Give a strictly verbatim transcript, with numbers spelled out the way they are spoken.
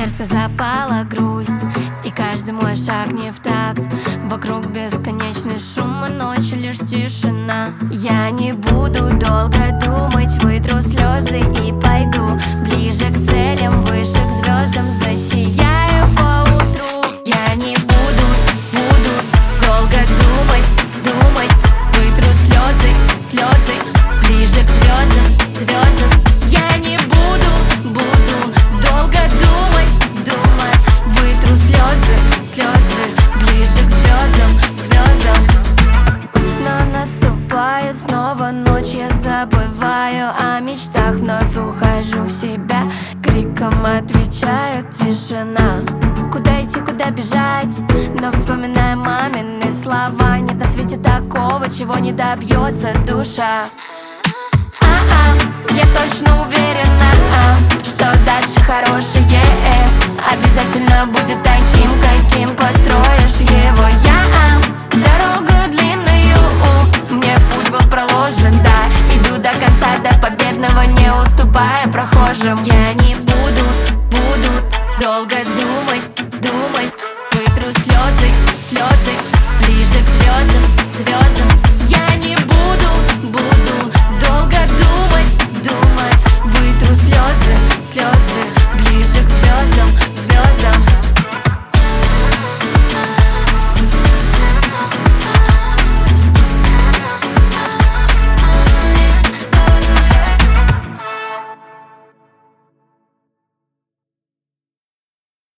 сердце запала грусть, и каждый мой шаг не в такт. Вокруг бесконечный шум, а ночью лишь тишина. Я не буду долго думать, вытру слезы и пойду ближе к целям, выше к звездам, засияю поутру. Я не буду, буду долго думать, думать, вытру слезы, слезы, ближе к звездам, звездам. Я не буду, буду долго думать, думать, вытру слезы, слезы, ближе к звездам, звездам. Но наступает снова ночь, я забываю о мечтах, вновь ухожу в себя, криком отвечает тишина. Куда идти, куда бежать, но вспоминаю мамины слова. Нет на свете такого, чего не добьется душа. А-а, я точно уверена, а, что дальше хорошее обязательно будет таким, каким построишь.